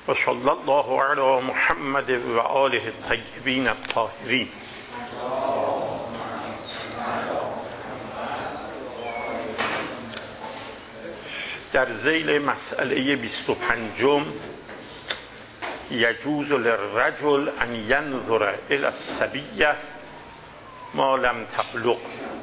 و صلی الله علی محمد و آله الطیبین الطاهرین. در ذیل مسئله 25 یجوز للرجل ان ینظر الی الصبیة ما لم تبلغ،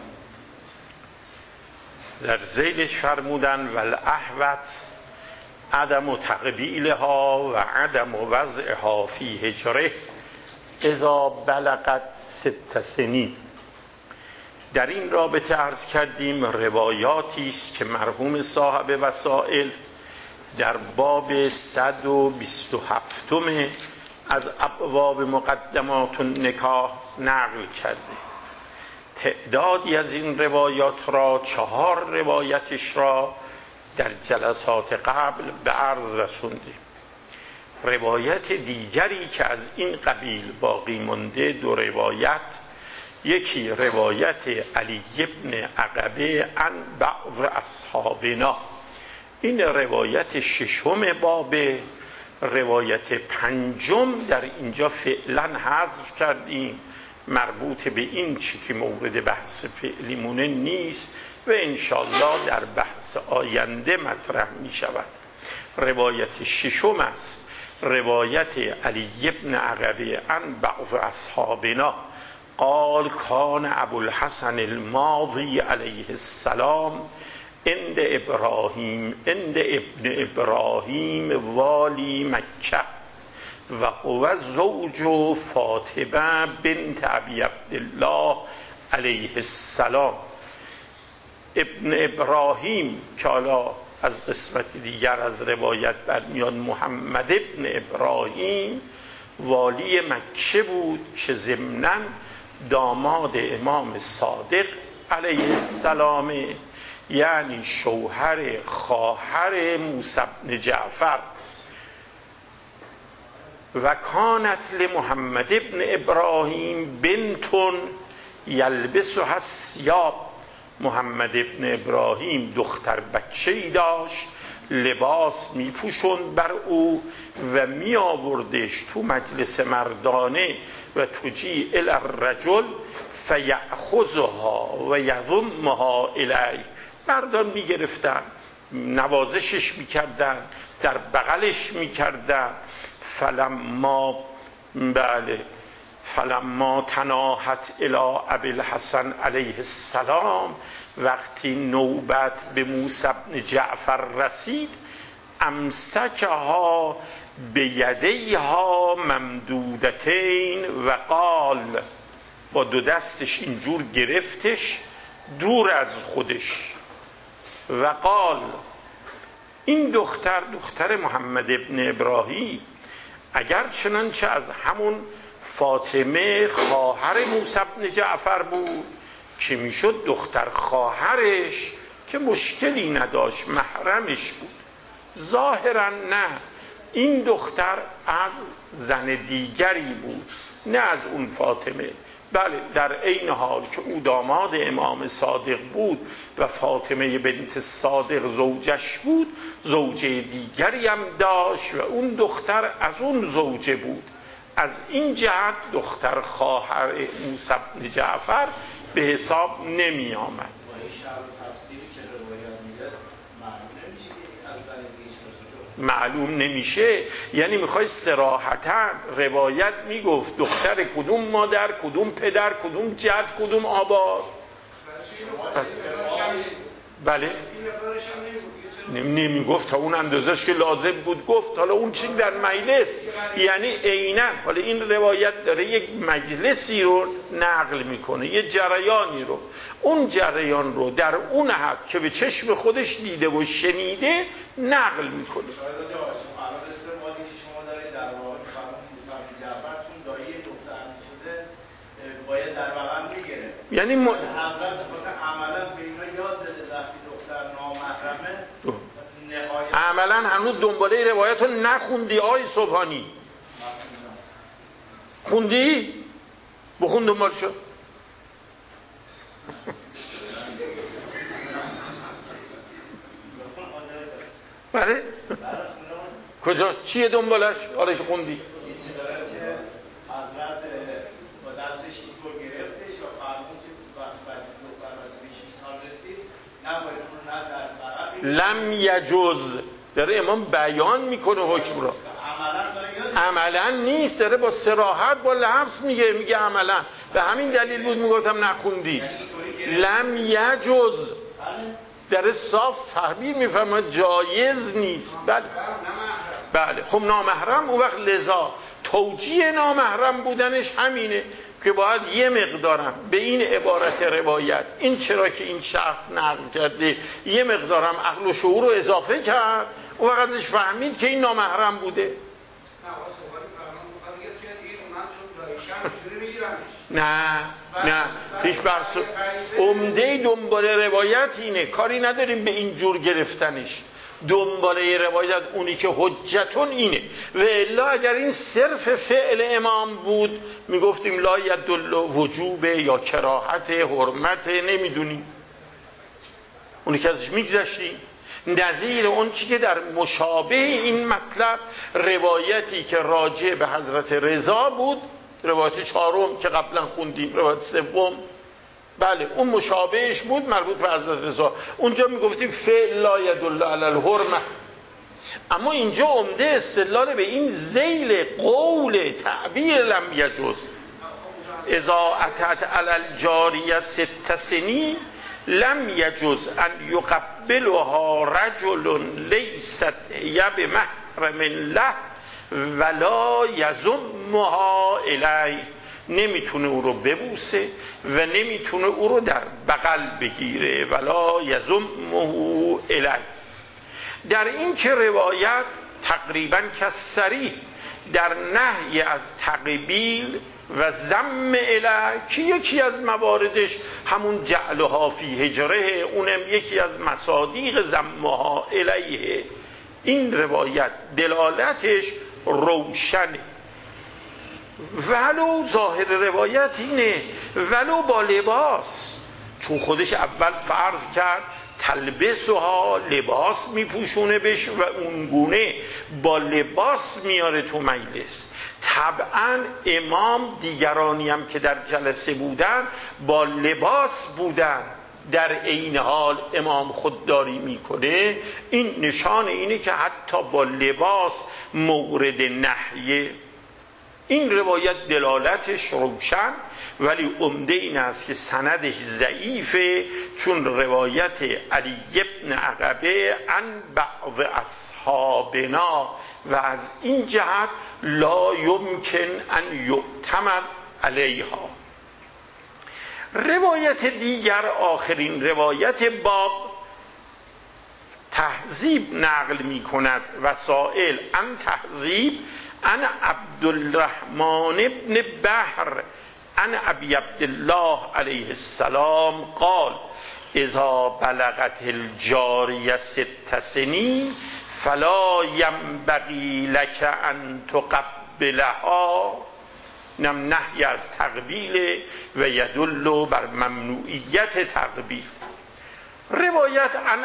در ذیلش فرمودن والاحوط عدم تقبیلها و عدم وضعها فی حجره اذا بلغت 6 سنین. در این رابطه عرض کردیم روایاتی است که مرحوم صاحب وسائل در باب 127 از ابواب مقدمات النکاح نقل کرده. تعدادی از این روایات را 4 روایتش را در جلسات قبل به عرض رسوندیم. روایت دیگری که از این قبیل باقی مانده 2 روایت، یکی روایت علی بن عقبه عن بعض اصحابنا، این روایت 6 باب. روایت 5 در اینجا فعلا حذف کردیم، مربوط به این چی که مورد بحث فعلیمونه نیست و انشالله در بحث آینده مطرح می شود. روایت 6 است، روایت علی بن عقبه عن بعض اصحابنا قال کان ابوالحسن الماضی علیه السلام عند ابن ابراهیم والی مکه و هو زوج فاطمه بنت ابی عبدالله علیه السلام. ابن ابراهیم که حالا از قسمت دیگر از روایت برمیاد محمد ابن ابراهیم، والی مکه بود که ضمناً داماد امام صادق علیه السلام، یعنی شوهر خواهر موسی بن جعفر. و کانت لمحمد ابن ابراهیم بنتون یلبسها الثیاب، محمد ابن ابراهیم دختر بچه‌ای داشت، لباس میپوشند بر او و می آوردش تو مجلس مردانه و تجی الی الرجل فیأخذها و یضمها الیه، مردان میگرفتن نوازشش میکردن، در بغلش میکردن. فلما تناهت الی ابی الحسن علیه السلام، وقتی نوبت به موسی بن جعفر رسید، امسکها بیدیها ممدودتین و قال، با 2 دستش اینجور گرفتش دور از خودش و قال، این دختر محمد ابن ابراهیم اگر چنانچه از همون فاطمه خواهر موسی بن جعفر بود که میشد دختر خواهرش که مشکلی نداشت، محرمش بود، ظاهرا نه، این دختر از زن دیگری بود، نه از اون فاطمه. بله، در عین حال که او داماد امام صادق بود و فاطمه بنت صادق زوجش بود، زوجه دیگری هم داشت و اون دختر از اون زوجه بود. از این جهت دختر خواهر موسی بن جعفر به حساب نمی آمد. معلوم نمیشه، یعنی میخوای صراحتا روایت میگفت دختر کدوم مادر، کدوم پدر، کدوم جد، کدوم آبا. پس بله نمیگفت تا اون اندازش که لازم بود گفت. حالا اون چی در مجلس، یعنی عیناً، حالا این روایت داره یک مجلسی رو نقل میکنه، یه جریانی رو، اون جریان رو در اون حد که به چشم خودش دیده و شنیده نقل میکنه. باید در بغل میگیره، یعنی حضرت مثلا عملا به اینا یاد بده وقتی دختر نامحرمه نهایت عملا هنوز دنباله روایت رو نخوندی آی صبحانی؟ خوندی؟ بخون دنبال شو. بله کجا؟ چیه دنبالش؟ حالا که خوندی این چه داره که حضرت با دستش اینطور گرفتش و فرمون که وقتی دختر به 6 سال رسید نباید اون نه در بغل لم یجوز، داره امام بیان میکنه حکم را. عملا نیست، داره با صراحت با لفظ میگه عملا. به همین دلیل بود میگفتم نخوندی. لم یجوز داره صاف تعبیر میفرماید جایز نیست. بله خب نامحرم اون وقت لذا توجیه نامحرم بودنش همینه که باید یه مقدارم به این عبارت روایت، این چرا که این شخص نقل کرده، یه مقدارم عقل و شعور رو اضافه کرد، اون وقت ازش فهمید که این نامحرم بوده. نه هیچ بحث. عمده دنبال روایت اینه، کاری نداریم به این جور گرفتنش. دنباله روایت اونی که حجتون اینه. و الا اگر این صرف فعل امام بود میگفتیم لا یدل وجوب یا کراهت حرمت نمیدونیم، اونی که ازش میگذشتیم. نظیر اون چی که در مشابه این مطلب روایتی که راجع به حضرت رضا بود، روایت 4 که قبلا خوندیم، روایت 3 بله اون مشابهش بود مربوط به حضرت رضا، اونجا میگفتیم فعل لا یدل علی الحرمه. اما اینجا عمده استدلال به این ذیل قول تعبیر لم یجوز اذا اتت علی الجاریه 6 سنین لم یجوز ان یقبلها رجل لیست هی بمحرم له ولا یضمها الیه. نمیتونه او رو ببوسه و نمیتونه او رو در بغل بگیره. ولا یضمه الیه. در این که روایت تقریبا کسری در نهی از تقبیل و ضم الیه که یکی از مواردش همون جعلها فی هجره، اونم یکی از مصادیق ضمها الیه. این روایت دلالتش روشنه، ولو ظاهر روایت اینه ولو با لباس، چون خودش اول فرض کرد تلبسها لباس میپوشونه بش و اونگونه با لباس میاره تو مجلس. طبعا امام دیگرانی هم که در جلسه بودن با لباس بودن، در عین حال امام خودداری میکنه. این نشان اینه که حتی با لباس مورد نهیه. این روایت دلالتش روشن، ولی عمده این است که سندش ضعیفه، چون روایت علی بن عقبه عن بعض اصحابنا و از این جهت لا یمکن ان یعتمد علیها. روایت دیگر، آخرین روایت باب، تهذیب نقل می کند وسائل عن تهذیب عن عبدالرحمن ابن بحر عن ابی عبدالله علیه السلام قال اذا بلغت الجاریه 6 سنین فلا ینبغی لک ان تقبلها. نم نهی از تقبیل و یدل بر ممنوعیت تقبیل. روایت عن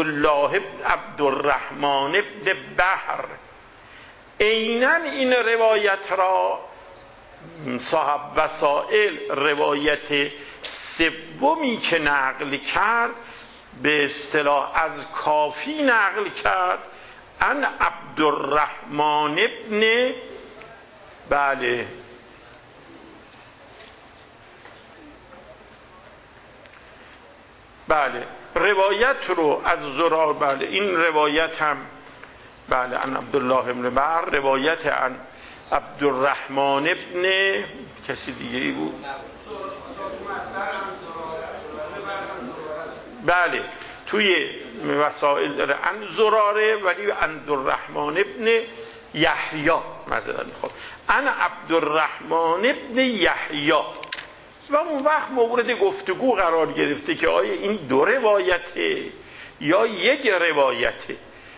عبدالرحمن ابن بحر، عیناً این روایت را صاحب وسائل روایت 3 که نقل کرد به اصطلاح از کافی نقل کرد عن عبدالرحمن ابن بله روایت رو از زرار، بله این روایت هم بله عن عبدالله ابن بحر، روایت عن عبدالرحمن ابن کسی دیگه ای بود، بله توی وسائل داره عن زراره، ولی عبدالرحمن ابن یحیی مثلا میخواد عن عبدالرحمن ابن یحیی. و اون وقت مورد گفتگو قرار گرفته که آیا این 2 روایته یا 1 روایته.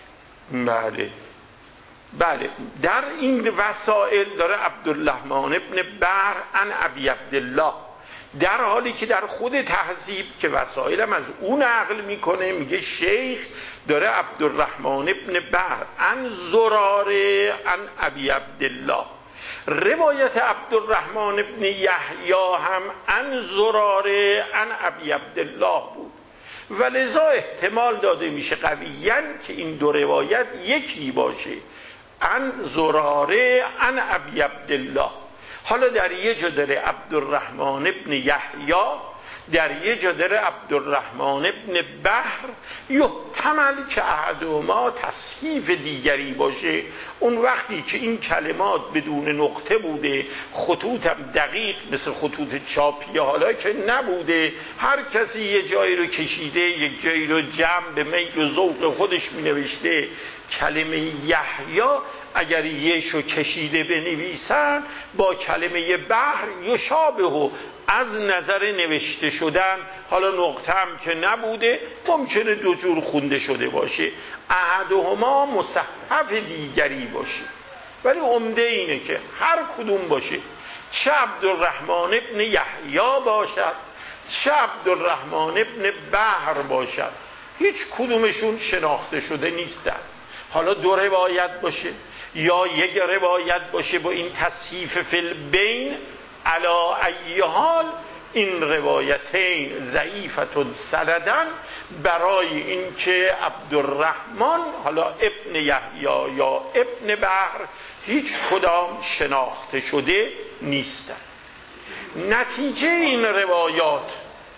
بله در این وسائل داره عبدالرحمن ابن بحر عن ابی عبدالله در حالی که در خود تهذیب که وسایلم از اون نقل میکنه میگه شیخ داره عبدالرحمن ابن بحر عن زراره عن ابی عبدالله. روایت عبدالرحمن ابن یحیی هم عن زراره عن ابی عبدالله بود و لذا احتمال داده میشه قویاً که این دو روایت یکی باشه، عن زراره عن ابی عبدالله. حالا در یه جا داره عبدالرحمن ابن یحیی، در یه جا داره عبدالرحمن ابن بحر. یحتمل که احدهما تصحیف دیگری باشه. اون وقتی که این کلمات بدون نقطه بوده، خطوطم دقیق مثل خطوط چاپی حالا که نبوده، هر کسی یه جایی رو کشیده، یک جایی رو جمع به میل و ذوق خودش می نوشته. کلمه یحیی اگر یشو کشیده بنویسن با کلمه بحر یشابه از نظر نوشته شدن، حالا نقطه هم که نبوده ممکنه دو جور خونده شده باشه، احدهما مصحف دیگری باشه. ولی عمده اینه که هر کدوم باشه، چه عبدالرحمن ابن یحیی باشد چه عبدالرحمن ابن بحر باشد، هیچ کدومشون شناخته شده نیستن. حالا دو روایت باشه یا یک روایت باشه با این تصحیف فی البین، علا ای حال این روایتین ضعیفتون سندن برای اینکه عبدالرحمن حالا ابن یحیی یا ابن بحر هیچ کدام شناخته شده نیستن. نتیجه این روایات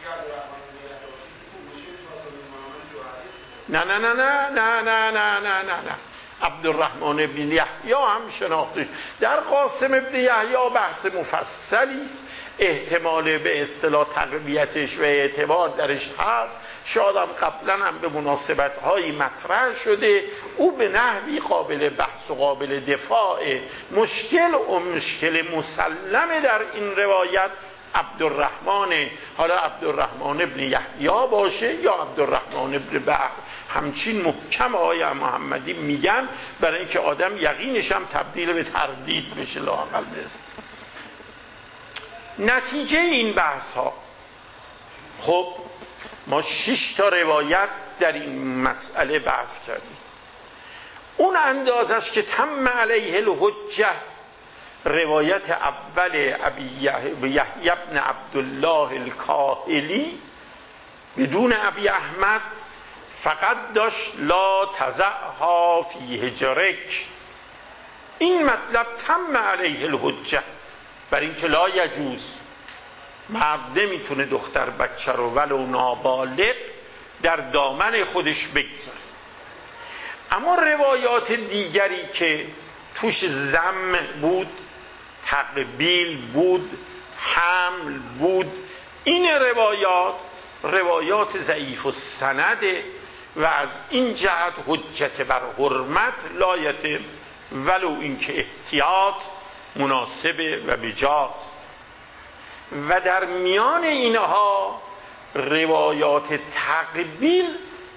نه عبدالرحمن ابن یحیی هم شناخته. در قاسم ابن یحیی بحث مفصلی است، احتمال به اصطلاح تقویتش و اعتبار درش هست، شاید هم قبلا هم به مناسبت هایی مطرح شده. او به نحوی قابل بحث و قابل دفاع. مشکل مسلمه در این روایت عبدالرحمن، حالا عبدالرحمن ابن یحیی باشه یا عبدالرحمن ابن بحر. همچین محکم آقای محمدی میگن برای اینکه آدم یقینش هم تبدیل به تردید بشه لااقل بست. نتیجه این بحث ها، خب ما 6 تا روایت در این مسئله بحث کردیم. اون اندازش که تم علیه الحجه روایت اول ابی یحیی بن عبدالله الکاهلی بدون ابی احمد فقط داشت لا تضعها فی حجرک. این مطلب تم علیه الحجه، بر این که لا یجوز، مرد نمیتونه دختر بچه رو ولو نابالغ در دامن خودش بگذاره. اما روایات دیگری که توش ذم بود، تقبیل بود، حمل بود، این روایات ضعیف و سنده و از این جهت حجت بر حرمت لایت، ولو اینکه احتیاط مناسبه و بجاست. و در میان اینها روایات تقبیل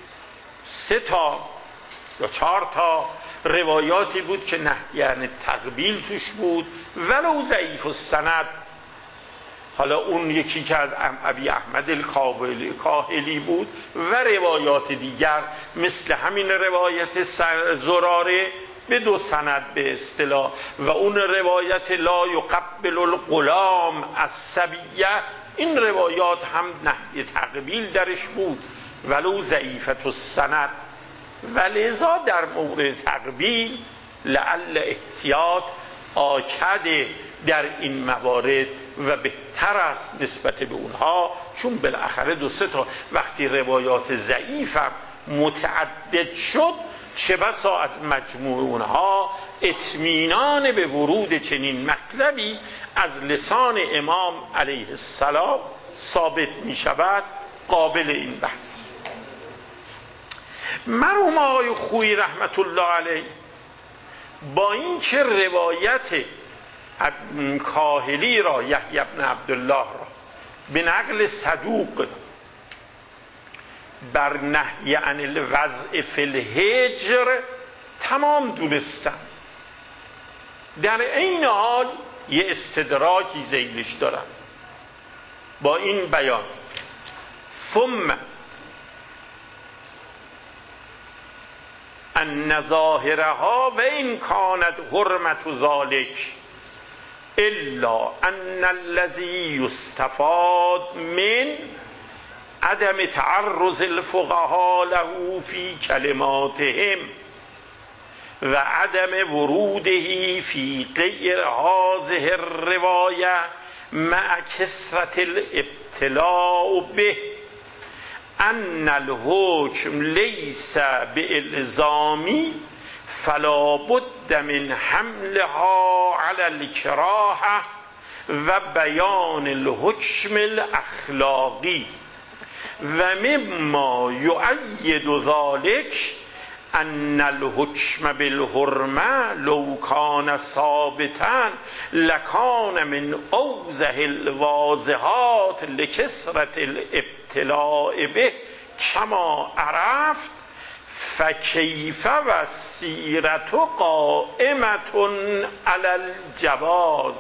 3 تا یا 4 تا روایاتی بود که نهی تقبیل توش بود ولو ضعیف السند. حالا اون یکی که از ابی احمد الکاهلی بود و روایات دیگر مثل همین روایت زراره به 2 سند به اصطلاح، و اون روایت لا یقبل الغلام الصبیه، این روایات هم نهی تقبیل درش بود ولو ضعیفت السند. ولذا در مورد تقبیل لعل احتیاط آکد در این موارد و بهتر است نسبت به اونها، چون بالاخره 2-3 تا وقتی روایات ضعیفم متعدد شد، چه بسا از مجموع اونها اطمینان به ورود چنین مطلبی از لسان امام علیه السلام ثابت می شود. قابل این بحث. مرحوم آقای خویی رحمت الله علیه با این که روایت کاهلی را، یحیی بن عبدالله را به نقل صدوق بر نهی عن الوضع فی الحجر تمام دونستن، در این حال یه استدراکی ذیلش دارن. با این بیان ثم ان ظاهرها و این کانت حرمت ذلک الا ان الذی یستفاد من عدم تعرض الفقهاء له فی کلماتهم و عدم وروده فی غیر هذه الروایه مع کثرت الابتلاء به ان الحکم لیس بالزامی فلا بد من حملها علی الکراهه و بیان الحکم الاخلاقی و مما یؤید ذلك ان الحکم بالحرمه لو کان ثابتا لکان من اوضح الواضحات لکثرت الابتلاء به کما عرفت فکیف و السیرة قائمة علی الجواز.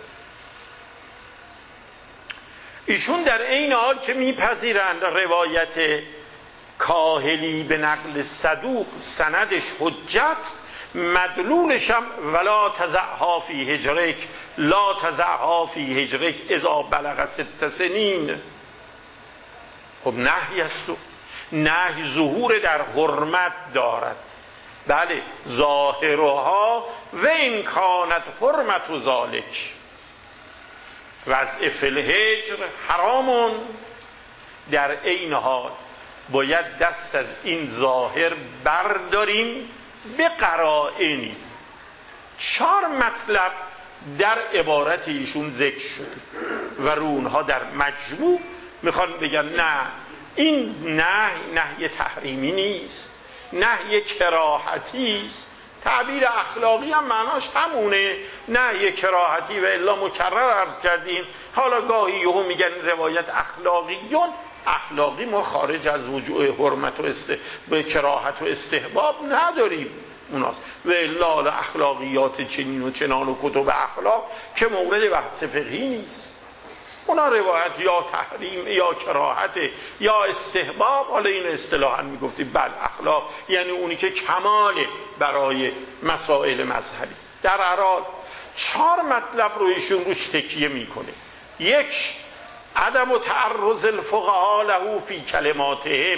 ایشون در این حال که میپذیرند روایت کاهلی به نقل صدوق سندش حجت، مدلولش هم ولا تضعها فی هجرک لا تضعها فی هجرک اذا بلغ 6 سنین. خب نهی است و نهی ظهور در حرمت دارد. بله ظاهرها و این کانت حرمت ذالک وضع فی الهجر حرامون. در این حال باید دست از این ظاهر برداریم به قرائنی. 4 مطلب در عبارت ایشون ذکر شد و رو اونها در مجموع میخوان بگن نه این نهی تحریمی نیست، نهی کراهتی است. تعبیر اخلاقی هم معناش همونه، نهی کراهتی و الا مکرر عرض کردیم. حالا گاهی یهو میگن روایت اخلاقیون، اخلاقی ما خارج از وجوه حرمت و به کراهت و استحباب نداریم اوناست و الا اخلاقیات چنین و چنان و کتب اخلاق که مورد بحث فقهی نیست. اونا روایت یا تحریم یا کراهت یا استحباب. حالا این اصطلاحاً میگفتیم بل اخلاق یعنی اونی که کماله برای مسائل مذهبی. در هر حال 4 مطلب رو ایشون روش تکیه میکنه. 1 عدم تعرض الفقهاء له فی کلماتهم.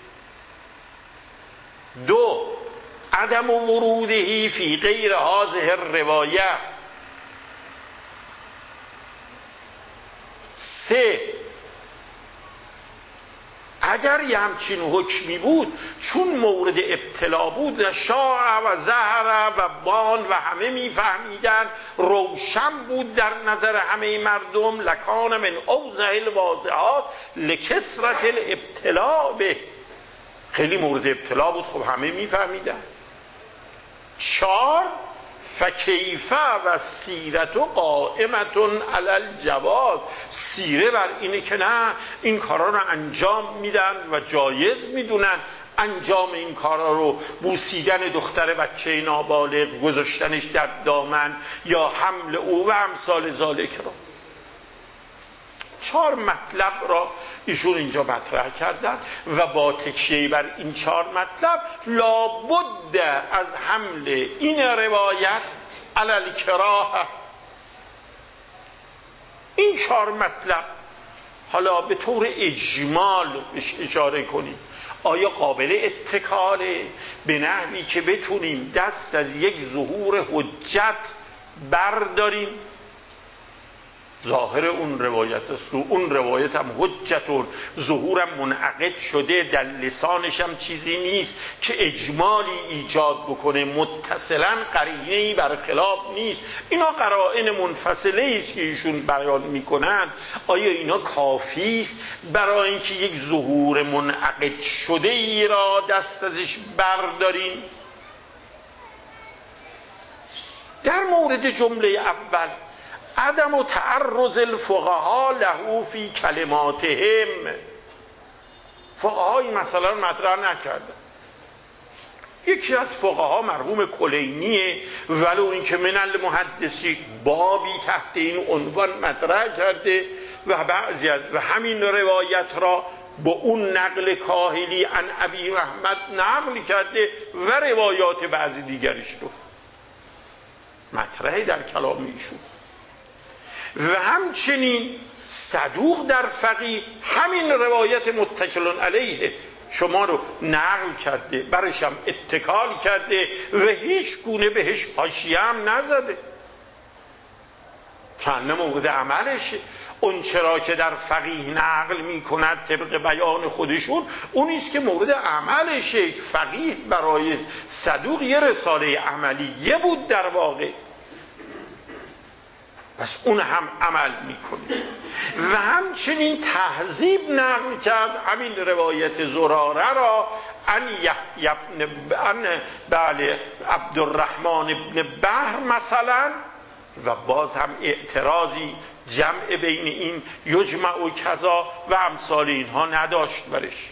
2 عدم وروده فی غیر هذه الروایه. 3 اگر یه همچین حکمی بود چون مورد ابتلا بود شاع و زهر و بان و همه میفهمیدن روشن بود در نظر همه مردم لکان من اوضح الواضحات لکثرت الابتلاء به. خیلی مورد ابتلا بود، خب همه میفهمیدن. 4 فکیفه و سیرت قائمتون علی الجواز. سیره بر اینه که نه این کارا رو انجام میدن و جایز میدونن انجام این کارا رو، بوسیدن دختر بچه نابالغ، گذاشتنش در دامن یا حمل او و امثال ذالک رو. 4 مطلب را ایشون اینجا مطرح کردن و با تکیه بر این 4 مطلب لابد از حمل این روایت علی الکراهه. این 4 مطلب حالا به طور اجمال اشاره کنیم. آیا قابل اتکاله به نحوی که بتونیم دست از یک ظهور حجت برداریم؟ ظاهر اون روایت است و اون روایت هم حجتون، ظهورم منعقد شده، در لسانش هم چیزی نیست که اجمالی ایجاد بکنه، متصلا قرینه‌ای برخلاف نیست. اینا قرائن منفصله است که ایشون بیان میکنن. آیا اینا کافی است برای اینکه یک ظهور منعقد شده ای را دست ازش برداریم؟ در مورد جمله اول عدم تعرض الفقهاء له فی کلماتهم، فقها این مسئله رو مطرح نکردن. یکی از فقها مرحوم کلینیه، ولو اینکه من المحدثی بابی تحت این عنوان مطرح کرده و بعضی از و همین روایت را با اون نقل کاهلی عن ابی احمد نقل کرده و روایات بعضی دیگرش رو مطرحی در کلام ایشون. و همچنین صدوق در فقیه همین روایت متکلون علیه شما رو نقل کرده، برش هم اتکال کرده و هیچ گونه بهش حاشیه هم نزده، کنه مورد عملشه. اون چرا که در فقیه نقل می کند طبق بیان خودشون اونیست که مورد عملشه. فقیه برای صدوق یه رساله عملیه بود در واقع، پس اون هم عمل میکنه. و همچنین تهذیب نقل کرد همین روایت زراره را عن عبدالرحمن ابن بحر مثلا، و باز هم اعتراضی جمع بین این یجمع و کذا و امثال اینها نداشت برش.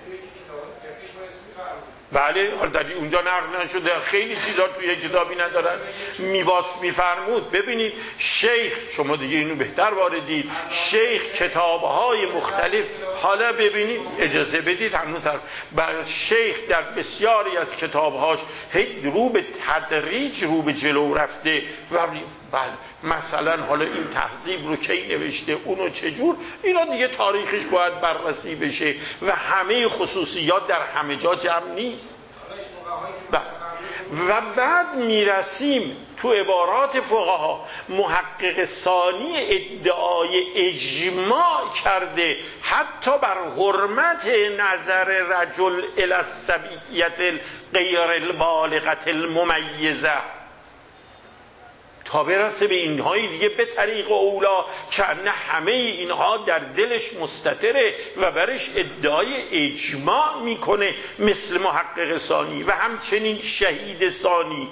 بله، حالا در اونجا نقل نشده، خیلی چیزا توی کتابی ندارن. میباس میفرمود ببینید شیخ، شما دیگه اینو بهتر واردید، شیخ کتابهای مختلف، حالا ببینید اجازه بدید هنوز شیخ در بسیاری از کتابهاش رو به تدریج رو به جلو رفته و بله مثلا حالا این تهذیب رو کی نوشته، اونو چجور، اینا دیگه تاریخش باید بررسی بشه و همه خصوصیات در همه جا جمع نیست. و بعد میرسیم تو عبارات فقها، محقق ثانی ادعای اجماع کرده حتی بر حرمت نظر رجل الی الصبیة غیر البالغة الممیزه، تا برسه به اینهای دیگه به طریق اولا که همه اینها در دلش مستتره و برش ادعای اجماع میکنه، مثل محقق ثانی و همچنین شهید ثانی.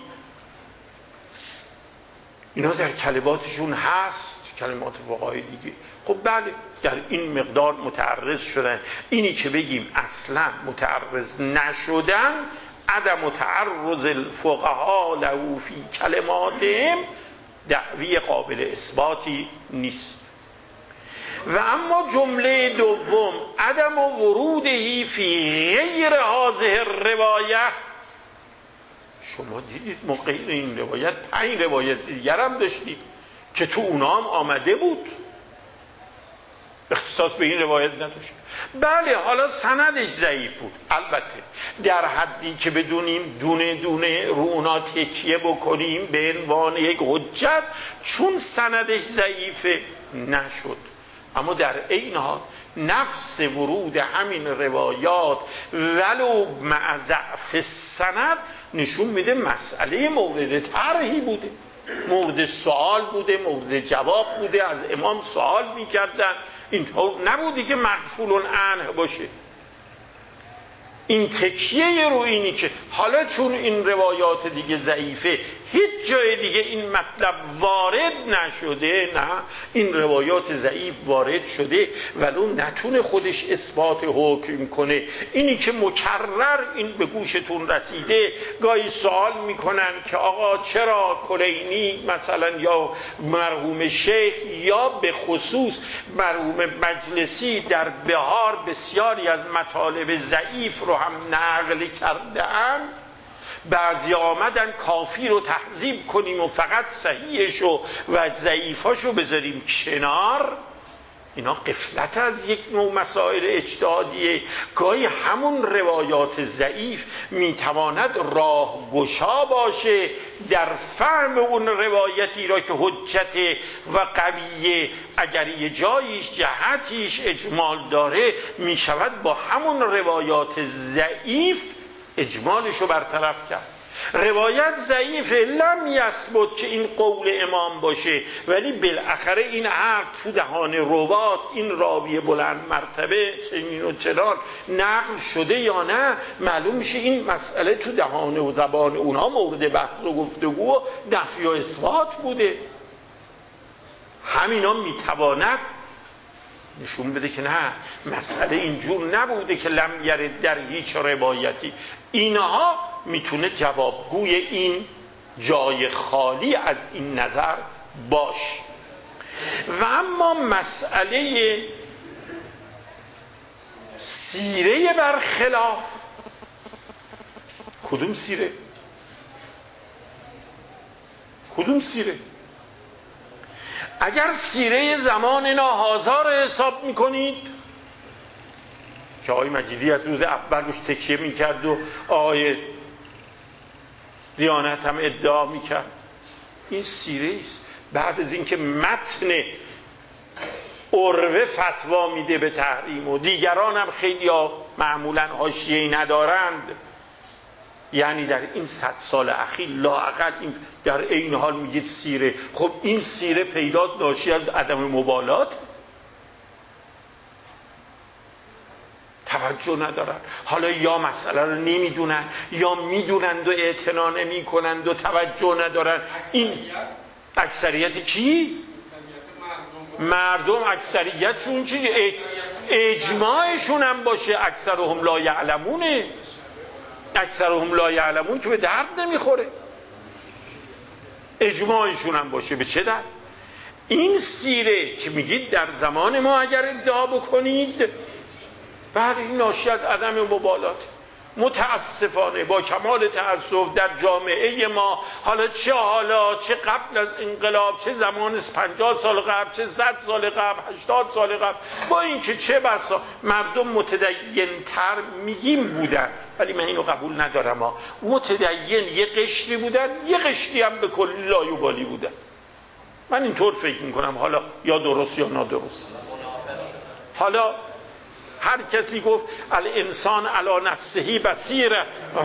اینا در کلماتشون هست، کلمات فقهای دیگه. خب بله در این مقدار متعرض شدن. اینی که بگیم اصلا متعرض نشدن، عدم تعرض الفقها له فی کلماتهم دعوی قابل اثباتی نیست. و اما جمله دوم عدم ورودهی فی غیر هذه الروایه، شما دیدید ما غیر این روایت 5 روایت دیگر هم داشتیم که تو اونا هم آمده بود، اختصاص به این روایت نداشت. بله حالا سندش ضعیف بود، البته در حدی که بدونیم دونه دونه رو اونا تکیه بکنیم به عنوان یک حجت، چون سندش ضعیفه نشد. اما در این حال نفس ورود همین روایات ولو مع ضعف سند نشون میده مسئله مورد طرحی بوده، مورد سوال بوده، مورد جواب بوده، از امام سوال میکردن، اینطور نبودی که مغفول عنه باشه. این تکیه رو اینی که حالا چون این روایات دیگه ضعیفه هیچ جای دیگه این مطلب وارد نشده، نه این روایات ضعیف وارد شده ولو نتونه خودش اثبات حکم کنه. اینی که مکرر این به گوشتون رسیده، گاهی سوال میکنن که آقا چرا کلینی مثلا یا مرحوم شیخ یا به خصوص مرحوم مجلسی در بهار بسیاری از مطالب ضعیف رو هم نقل کردن، بعضی آمدن کافی رو تهذیب کنیم و فقط صحیحشو و ضعیفاشو بذاریم کنار. اینا غفلت از یک نوع مسائل اجتهادیه. گاهی همون روایات ضعیف میتواند راهگشا باشه در فهم اون روایتی را که حجت و قویه، اگر یه جاییش جهتیش اجمال داره میشود با همون روایات ضعیف اجمالشو برطرف کرد. روایت ضعیفه لم یثبت که این قول امام باشه، ولی بالاخره این حرف تو دهان روات این راوی بلند مرتبه چنین و چنان نقل شده یا نه، معلوم میشه این مسئله تو دهان و زبان اونها مورد بحث و گفتگو و نفی و اثبات بوده. همینا میتواند نشون بده که نه مسئله اینجور نبوده که لم یرد در هیچ روایتی. اینها میتونه جوابگوی این جای خالی از این نظر باش. و اما مسئله سیره برخلاف، کدوم سیره؟ کدوم سیره؟ اگر سیره زمان هازا رو حساب میکنید که آقای مجیدی از روز اول روش تکیه میکرد و آقای دیانت هم ادعا میکرد، این سیره است. بعد از اینکه متن عروه فتوا میده به تحریم و دیگران هم خیلی ها معمولا حاشیه‌ای ندارند، یعنی در این 100 سال اخیر لااقل این در این حال میگید سیره. خب این سیره پیدا ناشی از عدم مبالات، توجه ندارن. حالا یا مسئله رو نمیدونن یا میدونند و اعتنا نمیکنند و توجه ندارن. این اکثریت کی؟ مردم. اکثریتشون چی؟ اجماعشون هم باشه اکثرهم لا یعلمونه. اکثرهم لا یعلمون که به درد نمیخوره، اجماعشون هم باشه به چه درد؟ این سیره که میگید در زمان ما اگر ادعا بکنید، بله این ناشی از عدم مبالات. متاسفانه با کمال تأسف در جامعه ما، حالا چه قبل از انقلاب، چه زمان 50 سال قبل، چه 100 سال قبل، 80 سال قبل، با اینکه چه بسا مردم متدین‌تر میگیم بودن، ولی من اینو قبول ندارم متدین یه قشری بودن، یه قشری هم به کلی لایوبالی بودن. من اینطور فکر میکنم، حالا یا درست یا نادرست. حالا هر کسی گفت الانسان علی نفسه بصیره.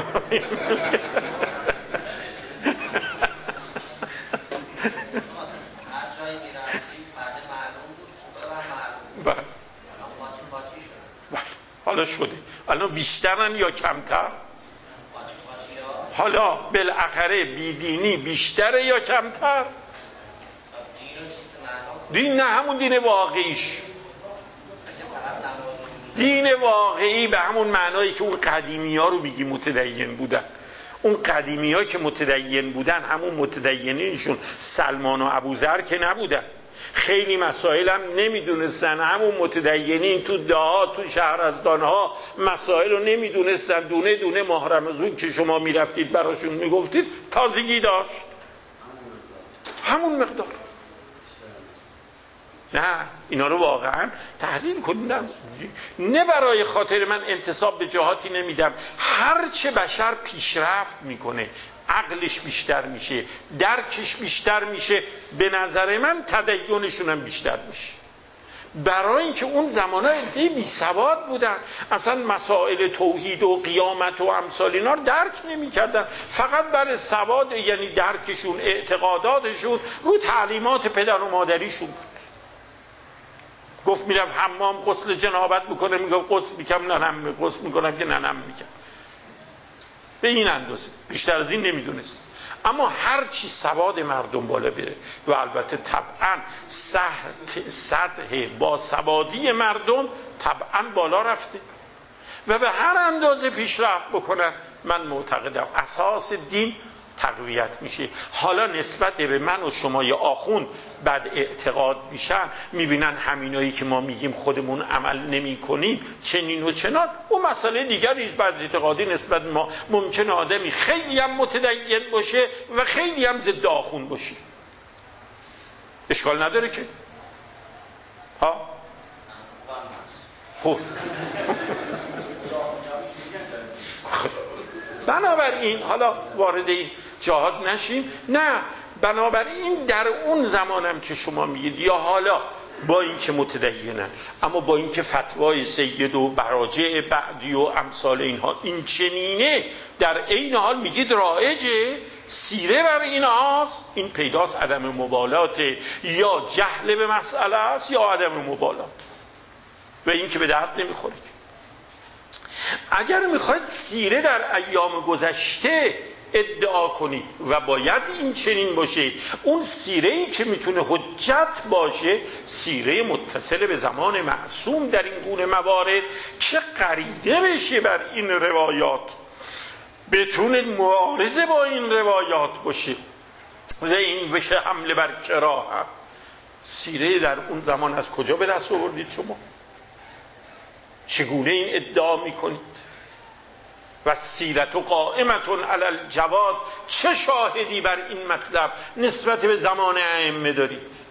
حالا شده، الان بیشترن یا کمتر؟ حالا بالاخره بیدینی بیشتره یا کمتر؟ دین نه همون دین واقعیش، دین واقعی به همون معنایی که اون قدیمی ها رو میگی متدین بودن. اون قدیمی ها که متدین بودن همون متدینینشون سلمان و ابوذر که نبودن، خیلی مسائل هم نمیدونستن. همون متدینین تو دهات تو شهرستانها مسائل رو نمیدونستن. دونه دونه ماه رمضان که شما میرفتید براشون میگفتید تازگی داشت، همون مقدار. نه اینا رو واقعا تحلیل کنیم، نه برای خاطر من انتصاب به جهاتی نمیدم. هرچه بشر پیشرفت میکنه، عقلش بیشتر میشه، درکش بیشتر میشه، به نظر من تدینشون هم بیشتر میشه. برای اینکه اون زمانه عده‌ای بی سواد بودن، اصلا مسائل توحید و قیامت و امثال اینا درک نمی‌کردن. فقط برای سواد یعنی درکشون، اعتقاداتشون رو تعلیمات پدر و مادریشون بود. گفت میرفت حمام غسل جنابت بکنه، میگفت غسل میکنم ننم، غسل میکنم که ننم میکنم. به این اندازه، بیشتر از این نمیدونست. اما هر چی سواد مردم بالا بره و البته طبعا سطح با سوادی مردم طبعا بالا رفته و به هر اندازه پیشرفت بکنن، من معتقدم اساس دین تقویت میشه. حالا نسبت به من و شما یه آخوند بعد اعتقاد میشن، میبینن همینایی که ما میگیم خودمون عمل نمی کنیم چنین و چنان، اون مسئله دیگری بعد اعتقادی نسبت ما. ممکنه آدمی خیلی هم متدین باشه و خیلی هم ضد آخوند باشه، اشکال نداره که ها. خب بنابراین حالا وارد این جهات نشیم. نه، بنابراین در اون زمانم که شما میگید، یا حالا با این که متدینن اما با این که فتوای سید و براجع بعدی و امثال اینها این چنینه، در عین حال میگید رایجه، سیره بر این هاست، این پیداست عدم مبالات، یا جهل به مسئله است یا عدم مبالات، و این که به درد نمیخوره. اگر میخواید سیره در ایام گذشته ادعا کنید و باید این چنین باشه، اون سیره‌ای که میتونه حجت باشه سیره متصل به زمان معصوم در این گونه موارد که قرینه بشه بر این روایات. بتونه معارضه با این روایات باشه و این بشه حمله بر کراهت. سیره در اون زمان از کجا به دست آوردید شما؟ چگونه این ادعا میکنید؟ و سیرت و قائمتون علی الجواز، چه شاهدی بر این مطلب نسبت به زمان ائمه دارید؟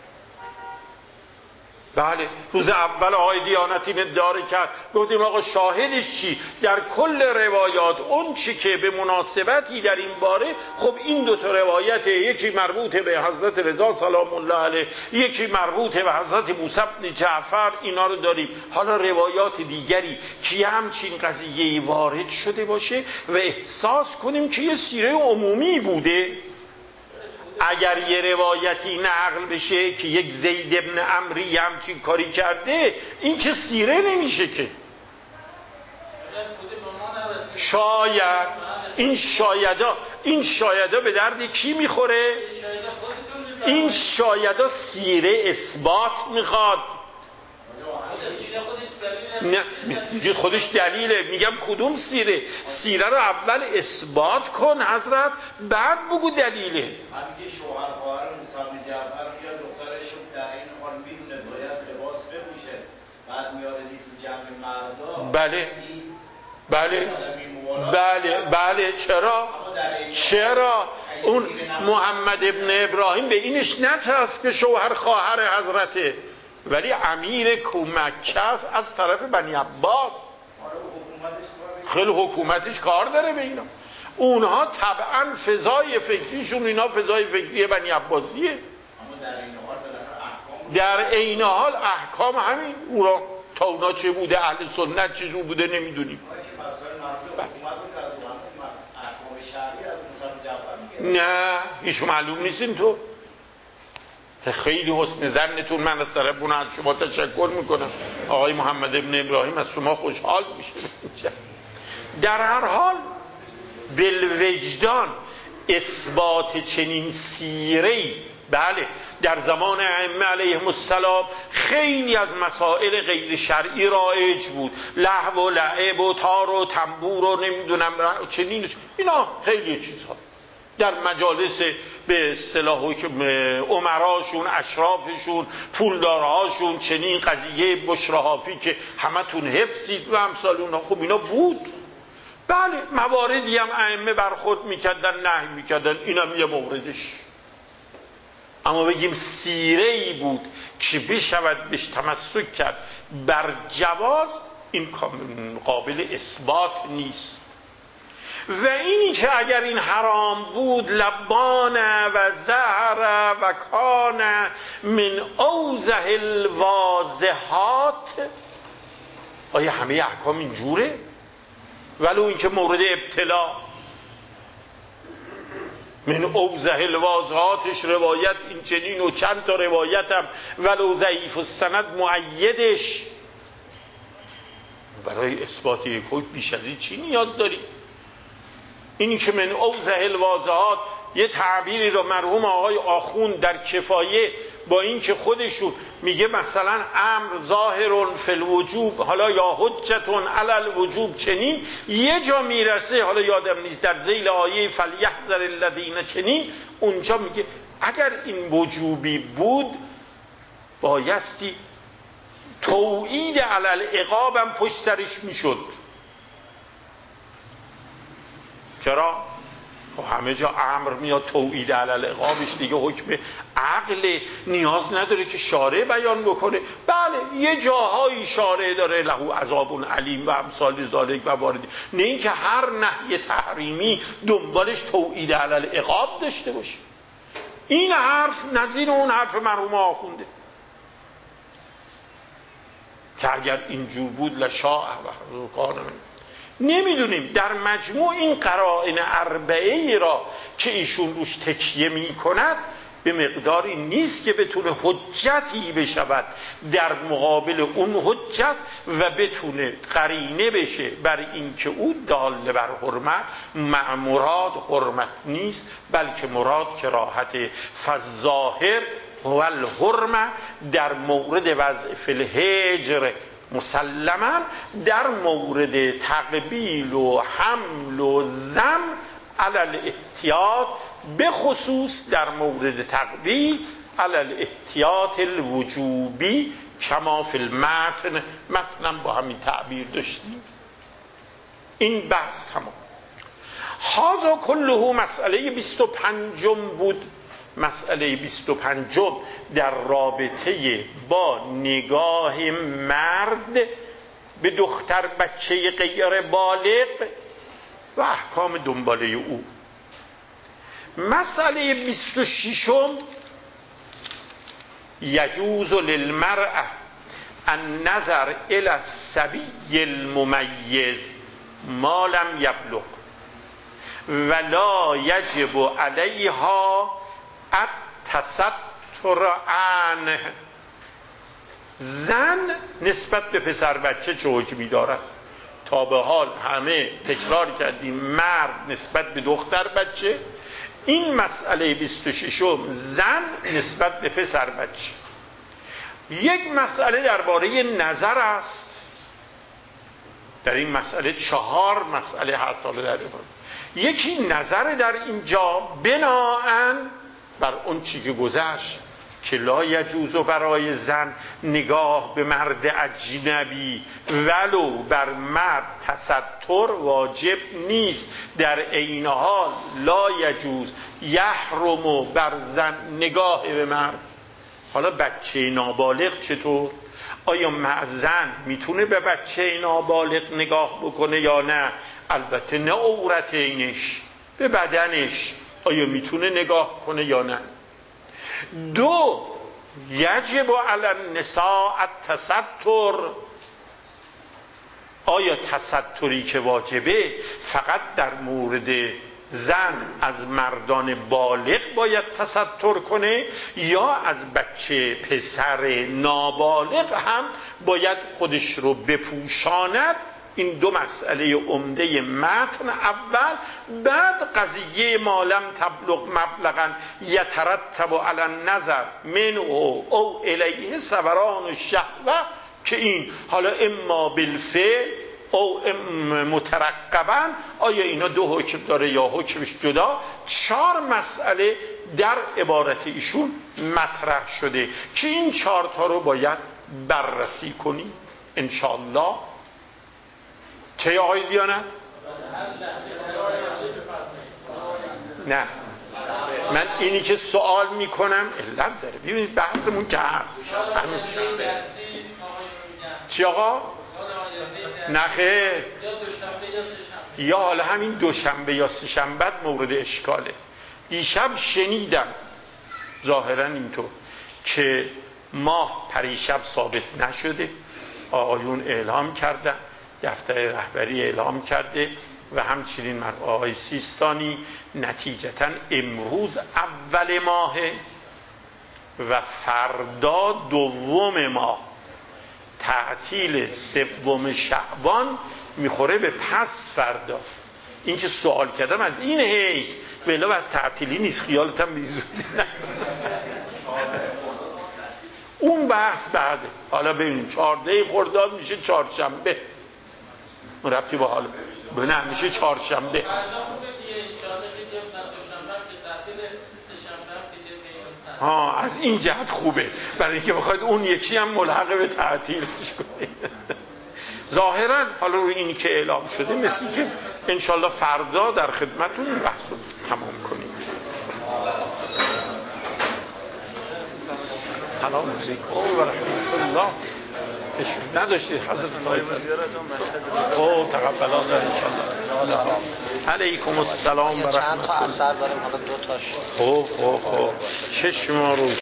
بله، روز اول آقای دیانتی ادعا کرد، گفتیم آقا شاهدش چی؟ در کل روایات اون چی که به مناسبتی در این باره، خب این دو تا روایت، یکی مربوط به حضرت رضا سلام الله علیه، یکی مربوط به حضرت موسی بن جعفر، اینا رو داریم. حالا روایات دیگری که همچین قضیه وارد شده باشه و احساس کنیم که یه سیره عمومی بوده، اگر یه روایتی نقل بشه که یک زید ابن عمری همچین کاری کرده، این که سیره نمیشه که. شاید این شایدا به درد کی میخوره؟ این شایدا سیره اثبات میخواد. نه میگه خودش دلیله. میگم کدوم سیره؟ سیره رو اول اثبات کن حضرت، بعد بگو دلیله. همین که شوهر خواهر موسی بن جعفر میاد دخترش رو در این حال میدونه باید لباس بپوشه، بعد میاد تو جمع مردا. بله چرا اون محمد ابن ابراهیم به اینش نچسب که شوهر خواهر حضرته، ولی امیر مکه است از طرف بنی عباس. خیلی حکومتش کار داره به اینا. اونها طبعا فضای فکریشون، اینا فضای فکری بنی عباسیه. در عین حال احکام همین اورا تا اونا چه بوده، اهل سنت چه جو بوده نمیدونیم. نه هیچ معلوم نیستیم. تو خیلی حسن ظنتون، من از طرف اون از شما تشکر میکنم. آقای محمد ابن ابراهیم از شما خوشحال میشه. در هر حال بالوجدان اثبات چنین سیره‌ای، بله در زمان ائمه علیهم السلام خیلی از مسائل غیر شرعی رایج بود، لهو و لعب و تار و تنبور و نمیدونم چنین، اینا خیلی چیزها در مجالس به اصطلاح امراشون، اشرافشون، پولدارهاشون، چنین قضیه بشراحافی که همتون حفظید و امثال اونها، خب اینا بود. بله مواردی هم ائمه برخورد میکردن، نهی میکردن، اینم یه موردش. اما بگیم سیره‌ای بود که بشود بهش تمسک کرد بر جواز، این قابل اثبات نیست. و اینی که اگر این حرام بود، لبان و زهر و کان من اوضح الواضحات، آیا همه احکام اینجوره؟ ولو اینکه مورد ابتلا من اوضح الواضحاتش روایت این چنین و چند تا روایت هم ولو ضعیف السند مؤیدش، برای اثبات یک حکم بیش از این چی نیاز داری؟ اینی که من اوضح الواضحات یه تعبیری رو مرحوم آقای آخوند در کفایه با این که خودشون میگه مثلا امر ظاهر فی الوجوب، حالا یا حجتون علی الوجوب، چنین یه جا میرسه، حالا یادم نیست در ذیل آیه فلیحذر الذین چنین، اونجا میگه اگر این وجوبی بود بایستی توعید علی العقاب هم پشت سرش میشد. چرا؟ خب همه جا امر میاد توعید علی العقابش دیگه حکم عقل، نیاز نداره که شارع بیان بکنه. بله یه جاهایی شارع داره له عذاب علیم و امثال ذالک و واردی، نه اینکه هر نهی تحریمی دنبالش توعید علی العقاب داشته باشه. این حرف نظیر اون حرف مرحوم آخونده که اگر اینجور بود لشاء و کان من. نمیدونیم در مجموع این قرائن اربعه را که ایشون روش تکیه می کند به مقداری نیست که بتونه حجتی بشود در مقابل اون حجت و بتونه قرینه بشه بر این که او دال بر حرمت. مراد حرمت نیست بلکه مراد کراهت. فالظاهر هو الحرمه در مورد وضع فی الهجر مسلما در مورد تقبیل و حمل و ضم علی الاحتیاط، به خصوص در مورد تقبیل علی الاحتیاط الوجوبی کما فی المتن. متنم با همین تعبیر داشتیم. این بحث تمام. هذا کله مسئله 25 بود. مسئله 25 در رابطه با نگاه مرد به دختر بچه غیر بالغ و احکام دنباله او. مسئله 26 یجوز للمرأة النظر الى الصبی الممیز ما لم یبلغ ولا یجب علیها التستر عنه. زن نسبت به پسر بچه چه حکمی دارد؟ تا به حال همه تکرار کردیم مرد نسبت به دختر بچه. این مسئله 26 زن نسبت به پسر بچه. یک مسئله درباره نظر است. در این مسئله 4 مسئله هست. حالا در یکی نظر در اینجا بناءً بر اون چی که گذشت که لا یجوز برای زن نگاه به مرد اجنبی ولو بر مرد تستر واجب نیست، در عین حال لا یجوز یحرم بر زن نگاه به مرد. حالا بچه نابالغ چطور؟ آیا زن میتونه به بچه نابالغ نگاه بکنه یا نه؟ البته نه عورت اینش، به بدنش آیا میتونه نگاه کنه یا نه؟ 2 یجب علی النساء التستر. آیا تستری که واجبه فقط در مورد زن از مردان بالغ باید تستر کنه یا از بچه پسر نابالغ هم باید خودش رو بپوشاند؟ این 2 مسئله عمده متن اول. بعد قضیه مالم تبلغ مبلغا یترتب علی النظر من او الیه سوران الشهوه، که این حالا اما بالفعل او مترقبا. آیا اینا 2 حکم داره یا حکمش جدا؟ 4 مسئله در عبارت ایشون مطرح شده که این 4 تا رو باید بررسی کنیم انشاءالله. چه آقای دیانت؟ نه، من اینی که سوال میکنم علت داره. ببینید بحثمون که هست چی آقا؟ نه خیر، یا حالا همین دوشنبه یا سه‌شنبه مورد اشکاله. دیشب شنیدم ظاهرا اینطور که ماه پریشب ثابت نشده، آقایون اعلام کردن، دفتر رهبری اعلام کرده و همچنین آقای سیستانی نتیجتا امروز اول ماهه و فردا 2 ماه، تعطیل 3 شعبان میخوره به پس فردا. این که سوال کردم از این حیث، ولی از تعطیلی نیست، خیالتم میزودی نه. اون بحث بعده. حالا ببینیم 14 خرداد میشه چهارشنبه، اون ربطی با حالا نه میشه چهارشنبه. ها از این جهت خوبه، برای اینکه بخواید اون یکی هم ملحق به تعطیلش کنید. ظاهرا حالا روی اینی که اعلام شده مثل که انشالله فردا در خدمتون این بحث رو تمام کنیم. سلام علیکم و رحمت الله. تشریف نداشتید حضرت خب تقبل الله انشالله. علیکم السلام و رحمت الله. چند تا اثر داریم، حالا 2 تاش. خب چشم ما رو